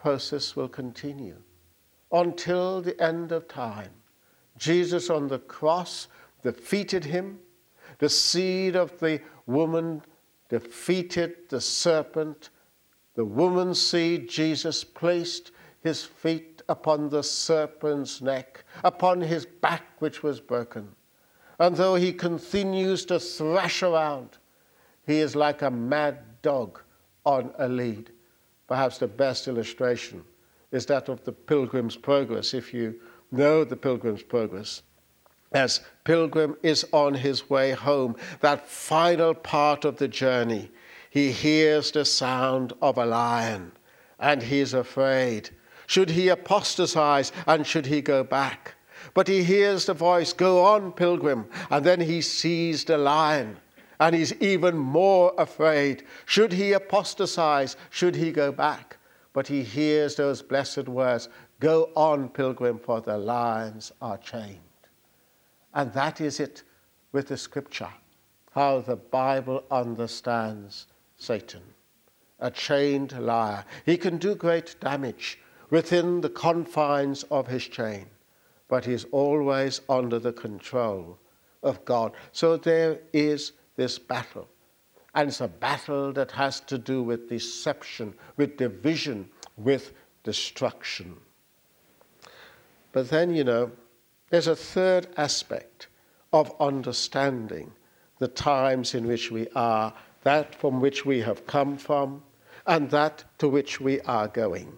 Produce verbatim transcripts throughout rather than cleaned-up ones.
process will continue until the end of time. Jesus on the cross defeated him. The seed of the woman defeated the serpent. The woman's seed, Jesus placed his feet upon the serpent's neck, upon his back which was broken. And though he continues to thrash around, he is like a mad dog on a lead. Perhaps the best illustration is that of the Pilgrim's Progress, if you know the Pilgrim's Progress. As Pilgrim is on his way home, that final part of the journey, he hears the sound of a lion, and he is afraid. Should he apostatize, and should he go back? But he hears the voice, "Go on, Pilgrim," and then he sees the lion, and he's even more afraid. Should he apostatize? Should he go back? But he hears those blessed words, "Go on, Pilgrim, for the lions are chained." And that is it with the scripture, how the Bible understands Satan. A chained liar. He can do great damage within the confines of his chain, but he's always under the control of God. So there is this battle. And it's a battle that has to do with deception, with division, with destruction. But then, you know, there's a third aspect of understanding the times in which we are, that from which we have come from, and that to which we are going.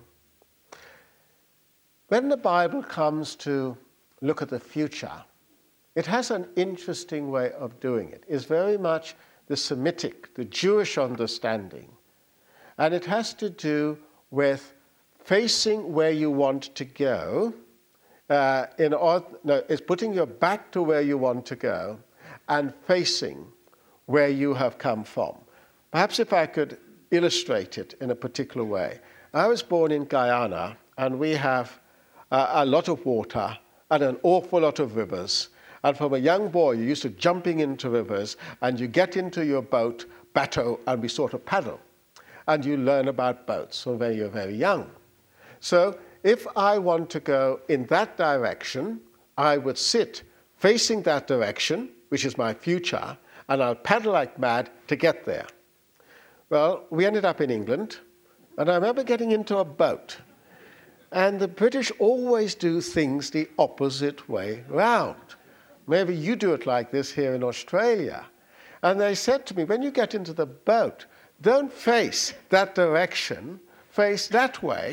When the Bible comes to look at the future, it has an interesting way of doing it. It's very much the Semitic, the Jewish understanding. And it has to do with facing where you want to go. Uh, in order, no, it's putting your back to where you want to go and facing where you have come from. Perhaps if I could illustrate it in a particular way. I was born in Guyana, and we have uh, a lot of water and an awful lot of rivers. And from a young boy, you're used to jumping into rivers, and you get into your boat, bateau, and we sort of paddle. And you learn about boats from when you're very young. So if I want to go in that direction, I would sit facing that direction, which is my future, and I'll paddle like mad to get there. Well, we ended up in England, and I remember getting into a boat. And the British always do things the opposite way round. Maybe you do it like this here in Australia. And they said to me, when you get into the boat, don't face that direction, face that way.